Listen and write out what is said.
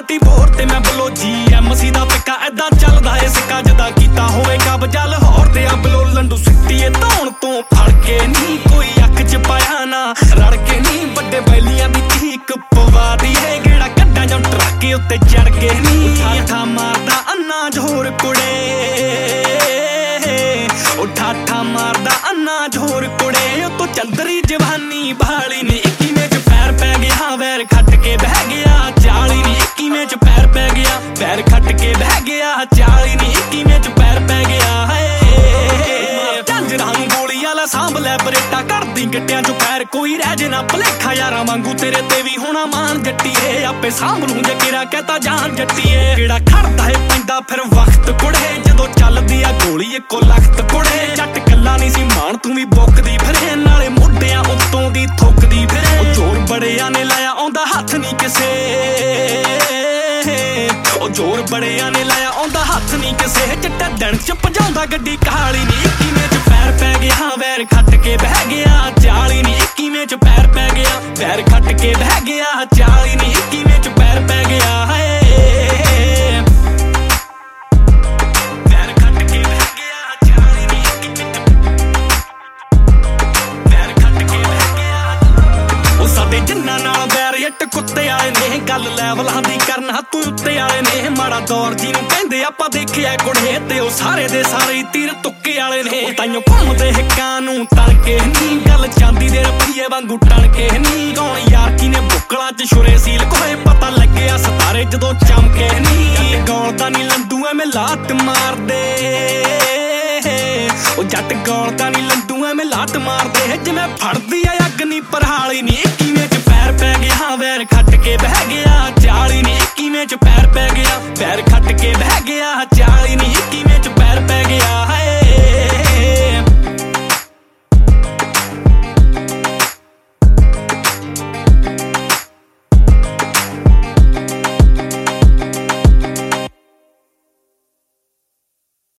30 bore ਤੇ ਮੈਂ ਬਲੋਜੀ MC ਦਾ ਪਿੱਕਾ ਐਦਾਂ ਚੱਲਦਾ ਏ ਸਿੱਕਾ ਜਦਾਂ ਕੀਤਾ ਹੋਵੇ ਕਬਜ਼ਾ ਲਾਹੌਰ ਤੇ ਬਲੋ ਲੰਡੂ ਸਿੱਟੀਏ ਧੌਣ ਤੋਂ ਫੜ ਕੇ ਨਹੀਂ ਕੋਈ ਅੱਖ ਚ ਪਾਇਆ ਨਾ ਰੜ ਕੇ ਨਹੀਂ ਵੱਡੇ ਬੈਲੀਆਂ ਦੀ ਚੀਕ ਪਵਾ ਦੀ ਏ ਗੇੜਾ ਕੱਢਾਂ ਜਾਂ ਟਰੱਕ ਉੱਤੇ ਚੜ ਕੇ ਨਹੀਂ ਠਾਠਾ ਮਾਰਦਾ ਅੰਨਾ ਜ਼ੋਰ ਕੁੜੇ ਉਹ ਠਾਠਾ ਮਾਰਦਾ ਅੰਨਾ ਜ਼ੋਰ ਕੁੜੇ ਉਹ ਤੋਂ ਚੰਦਰੀ ਜਵਾਨੀ ਬਹਾਲੀ ਨੀ 21ਵੇਂ ਚ ਪੈਰ ਪੈ ਗਿਆ ਵੈਰ ਖੱਟ ਕੇ ਬਹਿ ਗਿਆ 40 ਨੀ 21ਵੇਂ ਚ ਪੈਰ ਪੈ ਗਿਆ ਵੈਰ ਖੱਟ ਕੇ ਬਹਿ ਗਿਆ 40 ਨੀ 21ਵੇਂ ਚ ਪੈਰ ਪੈ ਗਿਆ ਹੈ ਝਾਂਜਰਾਂ ਨੂੰ ਗੋਲੀ ਵਾਲਾ ਸਾਂਭ ਲੈ ਬਰੇਟਾ ਕਰਦੀ ਗੱਟਿਆਂ ਚੋਂ ਪੈਰ ਕੋਈ ਰਹਿ ਜੇ ਨਾ ਭਲੇਖਾ ਯਾਰਾਂ ਵਾਂਗੂ ਤੇਰੇ ਤੇ ਵੀ ਹੋਣਾ ਮਾਨ ਜੱਟੀਏ ਆਪੇ ਸਾਂਭ ਨੂੰ ਜੇ ਕਿਰਾ ਕਹਤਾ ਜਾਨ ਜੱਟੀਏ ਕਿਹੜਾ ਖੜਦਾ ਏ ਪੈਂਦਾ ਫਿਰ ਵਕਤ ਕੁੜੇ ਜਦੋਂ ਚੱਲਦੀ ਆ ਗੋਲੀ ਇੱਕੋ ਲਖਤ ਕੁੜੇ ਜੱਟ ਕੱਲਾ ਨਹੀਂ ਸੀ ਮਾਨ ਤੂੰ ਵੀ ਬੁੱਕਦੀ ਫਿਰੇ ਨਾਲੇ ਮੋਢਿਆਂ ਉੱਤੋਂ ਦੀ ਥੁੱਕਦੀ ਫਿਰੇ ਉਹ ਜ਼ੋਰ ਬੜਿਆਂ ਨੇ ਲਾਇਆ ਆਉਂਦਾ ਹੱਥ ਨਹੀਂ ਕਿਸੇ ਉਹ ਜ਼ੋਰ ਬੜਿਆਂ ਨੇ ਲਾਇਆ ਆਉਂਦਾ ਹੱਥ ਨਹੀਂ ਕਿਸੇ ਚਿੱਟਾ ਦਿਨ ਚ ਭਜਾਉਂਦਾ ਗੱਡੀ ਕਾਲੀ ਨੀ 21ਵੇਂ ਚ ਪੈਰ ਪੈ ਗਿਆ ਵੈਰ ਖੱਟ ਕੇ ਬਹਿ ਗਿਆ 40 ਨੀ 21ਵੇਂ ਚ ਪੈਰ ਪੈ ਗਿਆ ਵੈਰ ਖੱਟ ਕੇ ਬਹਿ ਗਿਆ 40 ਨੀ 21ਵੇਂ ਚ ਪੈਰ ਪੈ ਗਿਆ ਹੈ ਵੈਰ ਖੱਟ ਕੇ ਬਹਿ ਗਿਆ 40 ਨੀ 21ਵੇਂ ਵੈਰ ਖੱਟ ਕੇ ਬਹਿ ਗਿਆ ਉਹ ਸਾਡੇ ਜਿੰਨਾਂ ਨਾਲ ਵੈਰ ਇੱਟ ਕੁੱਤੇ ਆਏ ਨੇ ਗੱਲ ਲੈਵਲਾਂ ਦੀ ਕਰਨਾ ਤੂੰ ਉੱਤੇ ਵਾਲੇ ਨੇ ਮਾੜਾ ਦੌਰ ਜਿਹਨੂੰ ਕਹਿੰਦੇ ਆਪਾਂ ਦੇਖਿਆ ਕੁੜੇ ਤੇ ਉਹ ਸਾਰੇ ਦੇ ਸਾਰੇ ਤੀਰ ਤੁੱਕੇ ਵਾਲੇ ਨੇ ਤਾਈਓ ਘੁੰਮਦੇ ਹਿੱਕਾਂ ਨੂੰ ਤਣਕੇ ਨਹੀਂ ਗੱਲ ਚਾਂਦੀ ਦੇ ਰੁਪਈਏ ਵਾਂਗੂ ਟਣਕੇ ਨਹੀਂ ਕੌਣ ਯਾਰ ਕੀ ਨੇ ਬੁੱਕਲਾਂ ਚ ਛੁਰੇ ਸੀਲ ਕੋਏ ਪਤਾ ਲੱਗਿਆ ਸਤਾਰੇ ਜਦੋਂ ਚਮਕੇ ਨਹੀਂ ਗੌਲਦਾ ਨਹੀਂ ਲੰਡੂ ਐਵੇਂ ਲਾਤ ਮਾਰਦੇ ਉਹ ਜੱਟ ਗੌਲਦਾ ਨਹੀਂ ਲੰਡੂ ਐਵੇਂ ਲਾਤ ਮਾਰਦੇ ਜਿਵੇਂ ਫੜਦੀ ਆ ਅੱਗ ਨਹੀਂ ਪਰਹਾਲੀ ਨੀ 21ਵੇਂ ਚ ਪੈਰ ਪੈ ਗਿਆ ਵੈਰ ਖੱਟ ਕੇ ਬਹਿ ਗਿਆ 40 ਨੀ 21ਵੇਂ ਚ ਪੈਰ ਪੈ ਗਿਆ ਵੈਰ ਖੱਟ ਕੇ ਬਹਿ ਗਿਆ 40